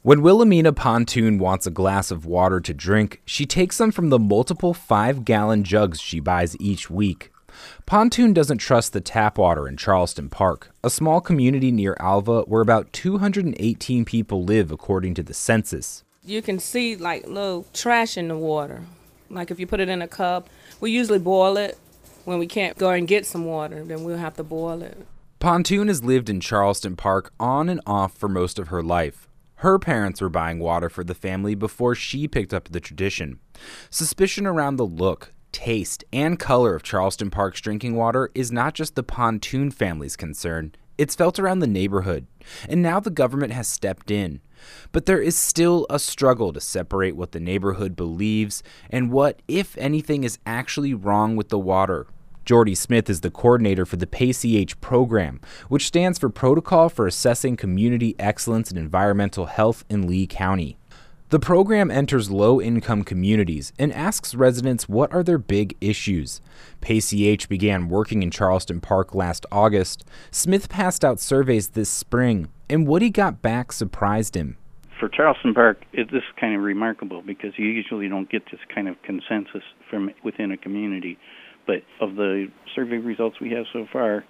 When Wilhelmina Pontoon wants a glass of water to drink, she takes them from the multiple 5-gallon jugs she buys each week. Pontoon doesn't trust the tap water in Charleston Park, a small community near Alva where about 218 people live according to the census. You can see like little trash in the water. Like if you put it in a cup, we usually boil it. When we can't go and get some water, then we'll have to boil it. Pontoon has lived in Charleston Park on and off for most of her life. Her parents were buying water for the family before she picked up the tradition. Suspicion around the look, taste, and color of Charleston Park's drinking water is not just the Pontoon family's concern. It's felt around the neighborhood, and now the government has stepped in. But there is still a struggle to separate what the neighborhood believes and what, if anything, is actually wrong with the water. Jordy Smith is the coordinator for the PACEH program, which stands for Protocol for Assessing Community Excellence in Environmental Health in Lee County. The program enters low-income communities and asks residents what are their big issues. PACEH began working in Charleston Park last August. Smith passed out surveys this spring, and what he got back surprised him. For Charleston Park, this is kind of remarkable because you usually don't get this kind of consensus from within a community. But of the survey results we have so far,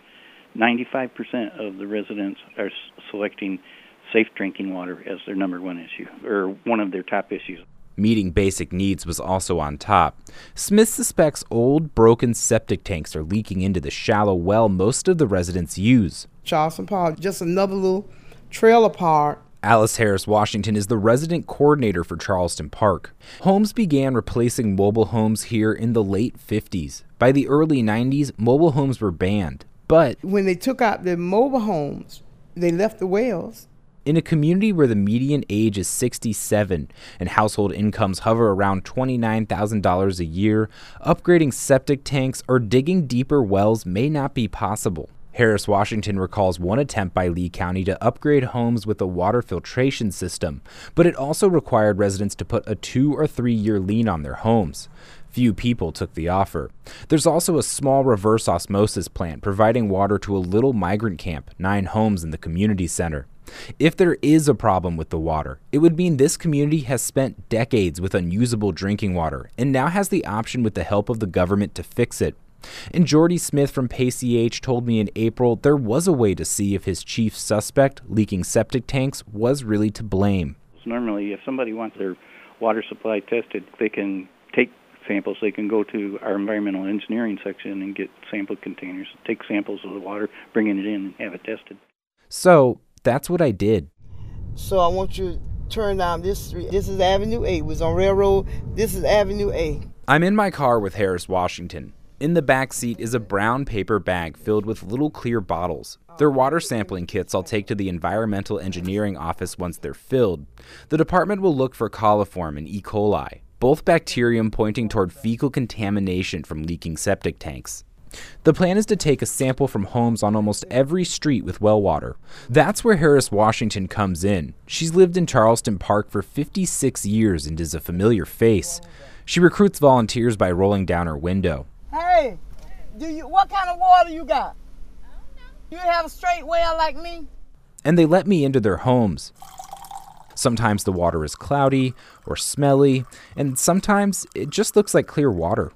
95% of the residents are selecting safe drinking water as their number one issue, or one of their top issues. Meeting basic needs was also on top. Smith suspects old, broken septic tanks are leaking into the shallow well most of the residents use. Charleston Park, just another little trailer park. Alice Harris Washington is the resident coordinator for Charleston Park. Homes began replacing mobile homes here in the late 50s. By the early 90s, mobile homes were banned. But when they took out the mobile homes, they left the wells. In a community where the median age is 67 and household incomes hover around $29,000 a year, upgrading septic tanks or digging deeper wells may not be possible. Harris Washington recalls one attempt by Lee County to upgrade homes with a water filtration system, but it also required residents to put a 2 or 3 year lien on their homes. Few people took the offer. There's also a small reverse osmosis plant providing water to a little migrant camp, 9 homes in the community center. If there is a problem with the water, it would mean this community has spent decades with unusable drinking water and now has the option with the help of the government to fix it. And Jordy Smith from PACEH told me in April there was a way to see if his chief suspect, leaking septic tanks, was really to blame. Normally, if somebody wants their water supply tested, they can take samples. They can go to our environmental engineering section and get sample containers, take samples of the water, bring it in and have it tested. So that's what I did. So I want you to turn down this street. This is Avenue A. It was on Railroad. This is Avenue A. I'm in my car with Harris Washington. In the back seat is a brown paper bag filled with little clear bottles. They're water sampling kits I'll take to the environmental engineering office once they're filled. The department will look for coliform and E. coli, both bacterium pointing toward fecal contamination from leaking septic tanks. The plan is to take a sample from homes on almost every street with well water. That's where Harris Washington comes in. She's lived in Charleston Park for 56 years and is a familiar face. She recruits volunteers by rolling down her window. Hey, what kind of water you got? You have a straight well like me? And they let me into their homes. Sometimes the water is cloudy or smelly, and sometimes it just looks like clear water.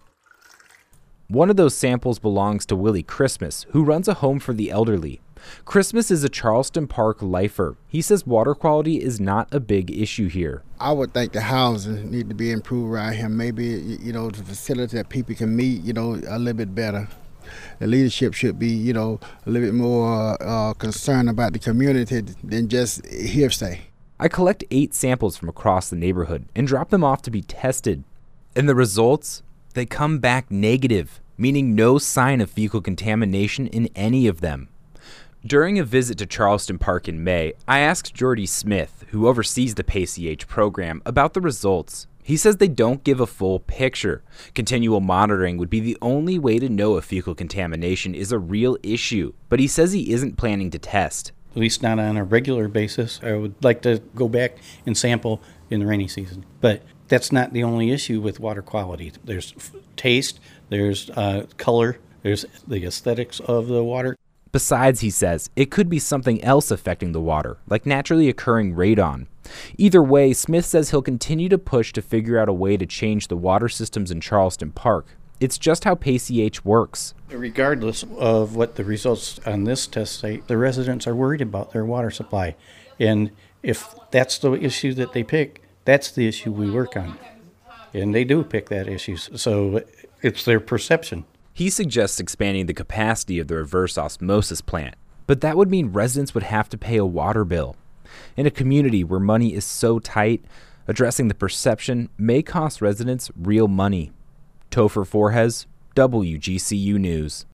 One of those samples belongs to Willie Christmas, who runs a home for the elderly. Christmas is a Charleston Park lifer. He says water quality is not a big issue here. I would think the housing need to be improved around here. Maybe, the facility that people can meet, a little bit better. The leadership should be, a little bit more concerned about the community than just hearsay. I collect 8 samples from across the neighborhood and drop them off to be tested. And the results? They come back negative, meaning no sign of fecal contamination in any of them. During a visit to Charleston Park in May, I asked Jordy Smith, who oversees the PACEH program, about the results. He says they don't give a full picture. Continual monitoring would be the only way to know if fecal contamination is a real issue, but he says he isn't planning to test. At least not on a regular basis. I would like to go back and sample in the rainy season. But that's not the only issue with water quality. There's taste, there's color, there's the aesthetics of the water. Besides, he says, it could be something else affecting the water, like naturally occurring radon. Either way, Smith says he'll continue to push to figure out a way to change the water systems in Charleston Park. It's just how PCH works. Regardless of what the results on this test site, the residents are worried about their water supply. And if that's the issue that they pick, that's the issue we work on. And they do pick that issue. So it's their perception. He suggests expanding the capacity of the reverse osmosis plant, but that would mean residents would have to pay a water bill. In a community where money is so tight, addressing the perception may cost residents real money. Topher Forjes, WGCU News.